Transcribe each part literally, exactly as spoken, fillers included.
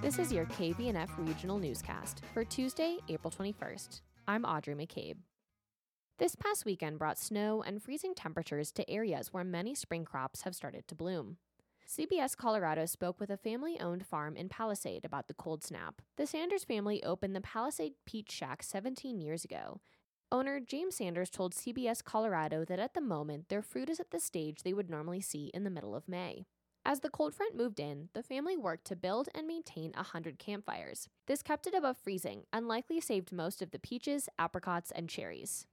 This is your K V N F Regional Newscast for Tuesday, April twenty-first. I'm Audrey McCabe. This past weekend brought snow and freezing temperatures to areas where many spring crops have started to bloom. C B S Colorado spoke with a family-owned farm in Palisade about the cold snap. The Sanders family opened the Palisade Peach Shack seventeen years ago. Owner James Sanders told C B S Colorado that at the moment, their fruit is at the stage they would normally see in the middle of May. As the cold front moved in, the family worked to build and maintain one hundred campfires. This kept it above freezing and likely saved most of the peaches, apricots, and cherries.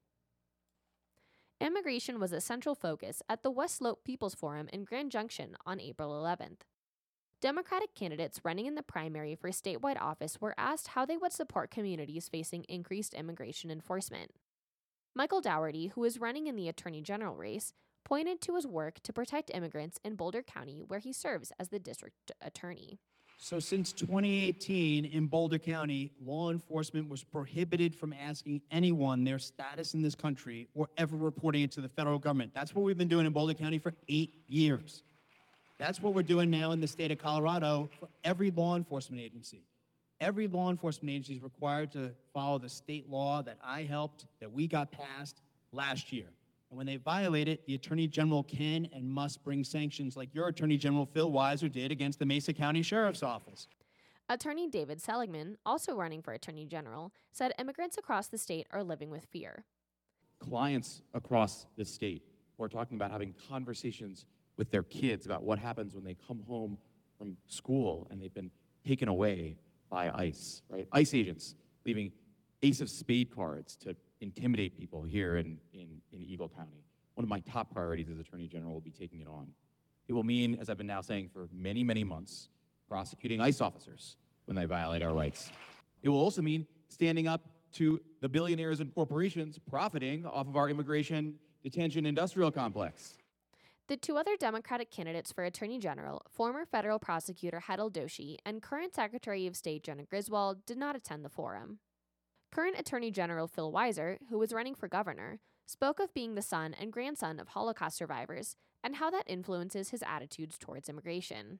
Immigration was a central focus at the West Slope People's Forum in Grand Junction on April eleventh. Democratic candidates running in the primary for statewide office were asked how they would support communities facing increased immigration enforcement. Michael Dougherty, who is running in the Attorney General race, pointed to his work to protect immigrants in Boulder County, where he serves as the district attorney. So since twenty eighteen, in Boulder County, law enforcement was prohibited from asking anyone their status in this country or ever reporting it to the federal government. That's what we've been doing in Boulder County for eight years. That's what we're doing now in the state of Colorado for every law enforcement agency. Every law enforcement agency is required to follow the state law that I helped, that we got passed last year. And when they violate it, the Attorney General can and must bring sanctions like your Attorney General Phil Weiser did against the Mesa County Sheriff's Office. Attorney David Seligman, also running for Attorney General, said immigrants across the state are living with fear. Clients across the state who are talking about having conversations with their kids about what happens when they come home from school and they've been taken away by ICE, right? ICE agents leaving ace of spade cards to intimidate people here in, in, in Eagle County. One of my top priorities as Attorney General will be taking it on. It will mean, as I've been now saying for many, many months, prosecuting ICE officers when they violate our rights. It will also mean standing up to the billionaires and corporations profiting off of our immigration detention industrial complex. The two other Democratic candidates for Attorney General, former federal prosecutor Hetal Doshi and current Secretary of State Jena Griswold, did not attend the forum. Current Attorney General Phil Weiser, who was running for governor, spoke of being the son and grandson of Holocaust survivors and how that influences his attitudes towards immigration.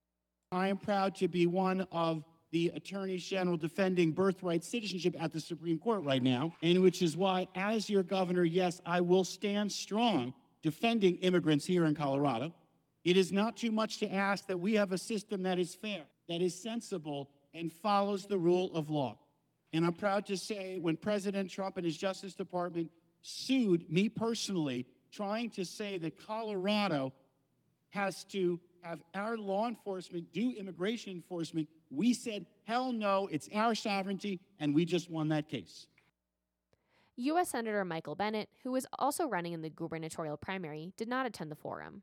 I am proud to be one of the attorneys general defending birthright citizenship at the Supreme Court right now, and which is why, as your governor, yes, I will stand strong defending immigrants here in Colorado. It is not too much to ask that we have a system that is fair, that is sensible, and follows the rule of law. And I'm proud to say when President Trump and his Justice Department sued me personally, trying to say that Colorado has to have our law enforcement do immigration enforcement, we said, hell no, it's our sovereignty, and we just won that case. U S Senator Michael Bennet, who is also running in the gubernatorial primary, did not attend the forum.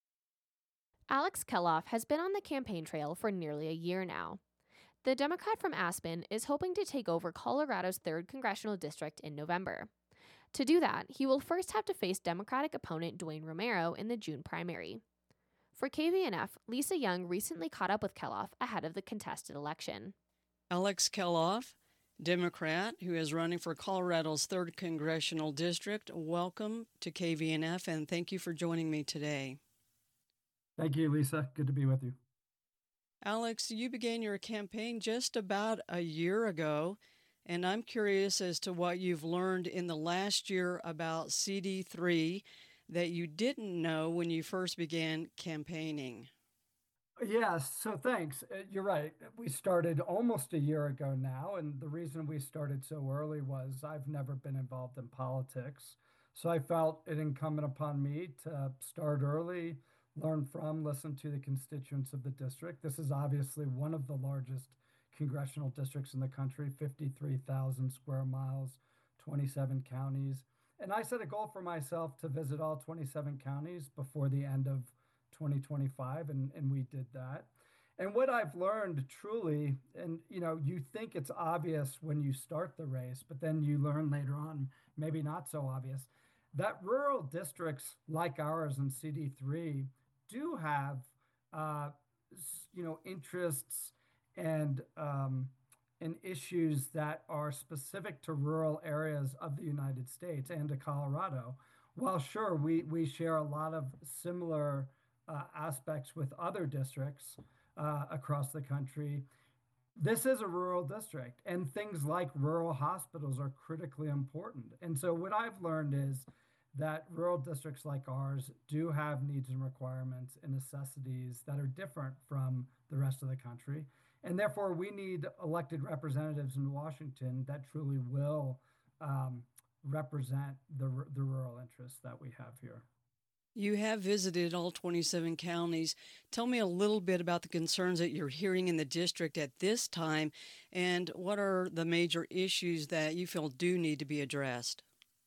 Alex Keloff has been on the campaign trail for nearly a year now. The Democrat from Aspen is hoping to take over Colorado's third congressional district in November. To do that, he will first have to face Democratic opponent Dwayne Romero in the June primary. For K V N F, Lisa Young recently caught up with Keloff ahead of the contested election. Alex Keloff, Democrat, who is running for Colorado's third congressional district, welcome to K V N F, and thank you for joining me today. Thank you, Lisa. Good to be with you. Alex, you began your campaign just about a year ago, and I'm curious as to what you've learned in the last year about C D three that you didn't know when you first began campaigning. Yes, so thanks. Uh, You're right. We started almost a year ago now, and the reason we started so early was I've never been involved in politics. So I felt it incumbent upon me to start early, learn from, listen to the constituents of the district. This is obviously one of the largest congressional districts in the country, fifty-three thousand square miles, twenty-seven counties. And I set a goal for myself to visit all twenty-seven counties before the end of twenty twenty-five, and, and we did that. And what I've learned truly, and you know, you think it's obvious when you start the race, but then you learn later on, maybe not so obvious, that rural districts like ours in C D three do have, uh, you know, interests and um, and issues that are specific to rural areas of the United States and to Colorado. While sure, we we share a lot of similar uh, aspects with other districts uh, across the country, This is a rural district, and things like rural hospitals are critically important. And so, what I've learned is that rural districts like ours do have needs and requirements and necessities that are different from the rest of the country. And therefore, we need elected representatives in Washington that truly will um, represent the, the rural interests that we have here. You have visited all twenty-seven counties. Tell me a little bit about the concerns that you're hearing in the district at this time, and what are the major issues that you feel do need to be addressed?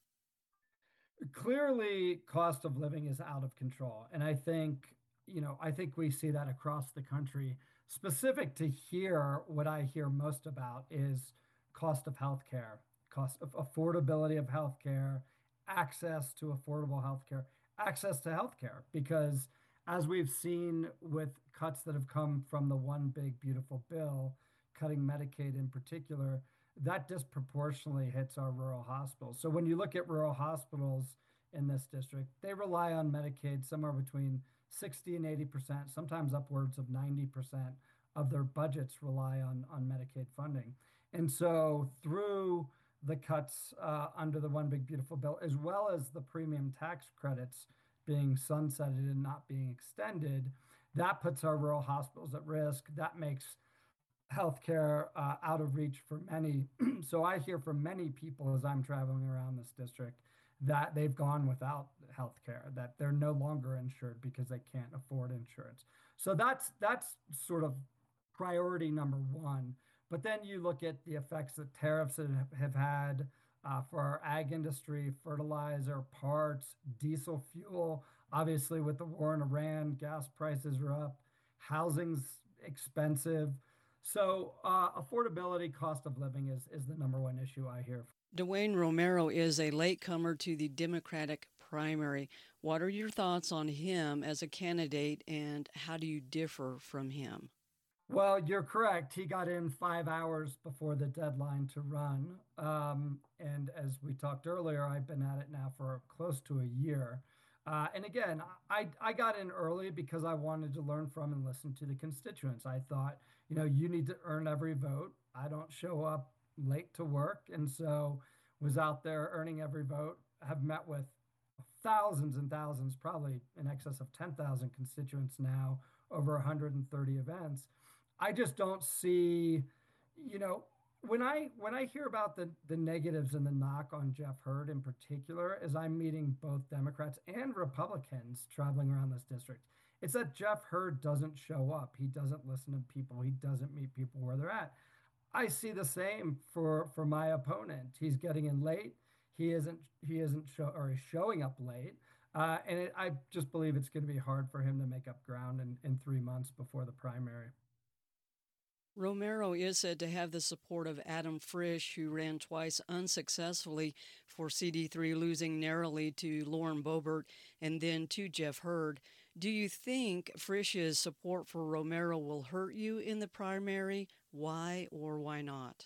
Clearly, cost of living is out of control. And I think, you know, I think we see that across the country. Specific to here, what I hear most about is cost of healthcare, cost of affordability of healthcare, access to affordable healthcare, access to healthcare. Because as we've seen with cuts that have come from the One Big Beautiful Bill, cutting Medicaid in particular, that disproportionately hits our rural hospitals. So when you look at rural hospitals in this district, they rely on Medicaid somewhere between sixty and eighty percent, sometimes upwards of ninety percent of their budgets rely on, on Medicaid funding. And so through the cuts uh, under the One Big Beautiful Bill, as well as the premium tax credits being sunsetted and not being extended, that puts our rural hospitals at risk. That makes healthcare uh, out of reach for many. So I hear from many people as I'm traveling around this district that they've gone without healthcare, that they're no longer insured because they can't afford insurance. So that's that's sort of priority number one. But then you look at the effects that tariffs have had uh, for our ag industry, fertilizer, parts, diesel fuel. Obviously, with the war in Iran, gas prices are up, housing's expensive. So uh, affordability, cost of living is, is the number one issue I hear. Dwayne Romero is a latecomer to the Democratic primary. What are your thoughts on him as a candidate, and how do you differ from him? Well, you're correct. He got in five hours before the deadline to run. Um, and as we talked earlier, I've been at it now for close to a year. Uh, and again, I, I got in early because I wanted to learn from and listen to the constituents. I thought, you know, you need to earn every vote. I don't show up late to work. And so was out there earning every vote, have met with thousands and thousands, probably in excess of ten thousand constituents now, over one hundred thirty events. I just don't see, you know, when I when I hear about the the negatives and the knock on Jeff Hurd in particular, as I'm meeting both Democrats and Republicans traveling around this district, it's that Jeff Hurd doesn't show up. He doesn't listen to people. He doesn't meet people where they're at. I see the same for for my opponent. He's getting in late. He isn't he isn't show, or he's showing up late. Uh, and it, I just believe it's going to be hard for him to make up ground in, in three months before the primary. Romero is said to have the support of Adam Frisch, who ran twice unsuccessfully for C D three, losing narrowly to Lauren Boebert and then to Jeff Hurd. Do you think Frisch's support for Romero will hurt you in the primary? Why or why not?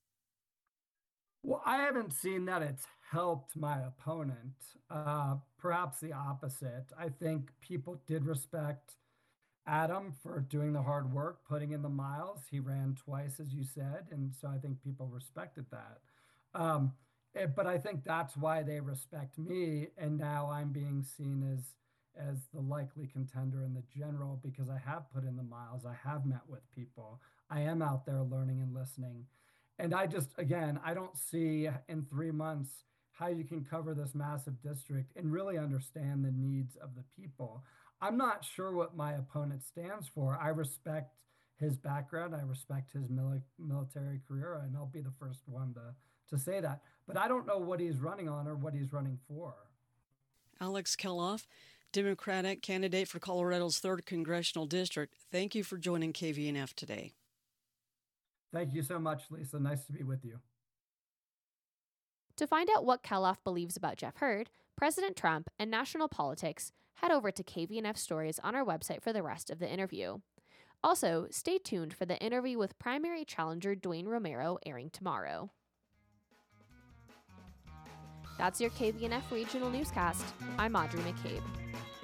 Well, I haven't seen that it's helped my opponent. Uh, perhaps the opposite. I think people did respect Adam for doing the hard work, putting in the miles. He ran twice, as you said, and so I think people respected that. Um, it, but I think that's why they respect me, and now I'm being seen as as the likely contender in the general because I have put in the miles. I have met with people. I am out there learning and listening. And I just, again, I don't see in three months how you can cover this massive district and really understand the needs of the people. I'm not sure what my opponent stands for. I respect his background. I respect his mili- military career, and I'll be the first one to, to say that. But I don't know what he's running on or what he's running for. Alex Keloff, Democratic candidate for Colorado's third Congressional District. Thank you for joining K V N F today. Thank you so much, Lisa. Nice to be with you. To find out what Keloff believes about Jeff Hurd, President Trump, and national politics, head over to K V N F Stories on our website for the rest of the interview. Also, stay tuned for the interview with primary challenger Dwayne Romero airing tomorrow. That's your K V N F Regional Newscast. I'm Audrey McCabe.